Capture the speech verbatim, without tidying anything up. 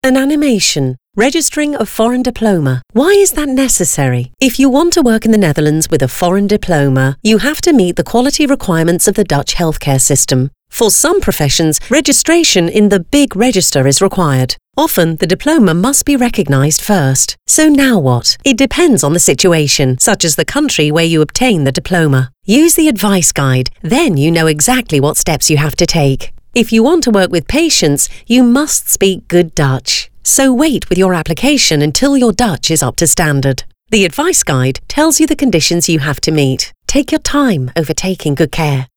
An animation. Registering a foreign diploma. Why is that necessary? If you want to work in the Netherlands with a foreign diploma, you have to meet the quality requirements of the Dutch healthcare system. For some professions, registration in the big register is required. Often, the diploma must be recognised first. So now what? It depends on the situation, such as the country where you obtain the diploma. Use the advice guide, then you know exactly what steps you have to take. If you want to work with patients, you must speak good Dutch. So wait with your application until your Dutch is up to standard. The advice guide tells you the conditions you have to meet. Take your time over taking good care.